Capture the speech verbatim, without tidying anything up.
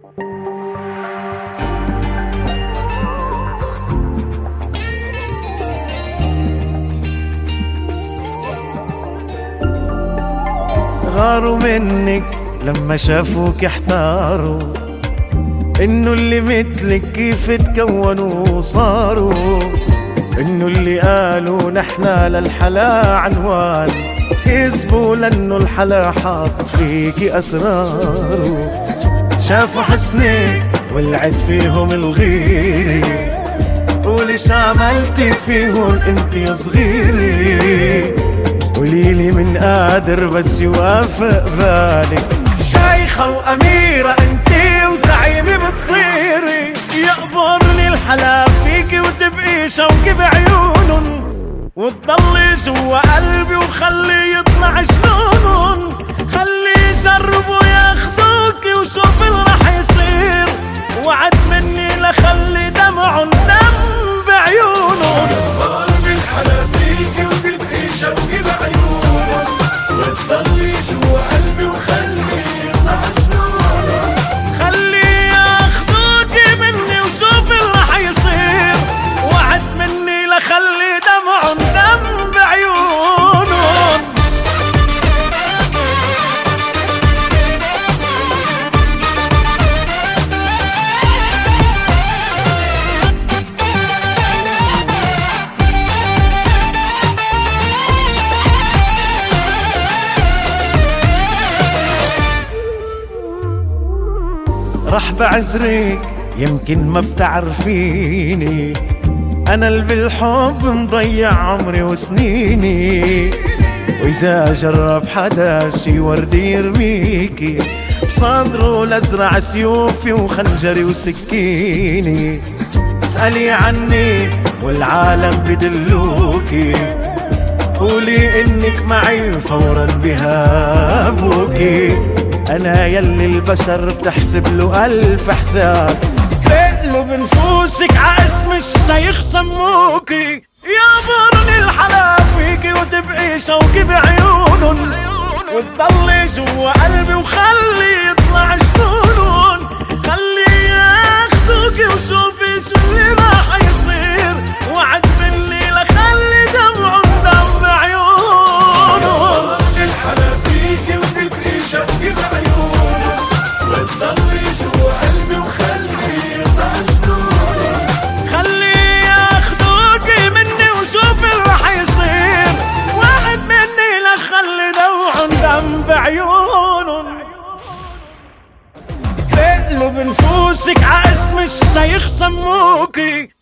غاروا منك لما شافوك احتاروا انه اللي مثلك كيف تكونوا وصاروا، انه اللي قالوا نحنا للحلا عنوان كذبوا لانه الحلا حاط فيكي اسراره. شافوا حسنك ولعت فيهم الغيرة، وليش عملتي فيهم انت يا صغيري؟ قوليلي من قادر بس يوافق بالك، شيخة وأميرة انتي وزعيمة بتصيري. يقبرني الحلا فيكي وتبقي شوكي بعيونن، وتضلي جوا قلبي وخلي يطلع جنونن. خلي يجربوا ياخدوكي وشوف اللي رح يصير، وعد مني لخلي دمعن دم بعيونن. يقبرني الحلا فيكي وتبقي شوكي بعيونن، وتضلي جوا قلبي وخلي يطلع جنونن. خلي ياخدوكي مني وشوف اللي رح يصير، وعد مني لخلي دمعن دم بعيونن. رح بعذرك يمكن ما بتعرفيني، أنا اللي بالحب مضيع عمري وسنيني. وإذا جرب حدا شي ورد يرميكي، بصدره لازرع سيوفي وخنجري وسكيني. اسألي عني والعالم بدلوكي، قولي إنك معي فورا بهابوكي. أنا يلي البشر بتحسب له ألف حساب، بقلب نفوسك عاسم الشيخ سموكي. يابرني الحلا فيكي وتبقي شوكي بعيونن، وتضلي جوا قلبي وخلي يطلع جنونن. خلي ياخدوكي وشوفي شو اللي راح يصير، وعد مني لخلي دمعن دم بعيونن. الحلا فيكي وتبقي شوكي بعيونن، وتضلي جوا قلبي وخلي يطلع جنونن. خلي ياخدوكي مني وشوف اللي رح يصير، وعد مني لخلي دمعن دم بعيونن. بقلب نفوسك عاسم الشيخ سموكي.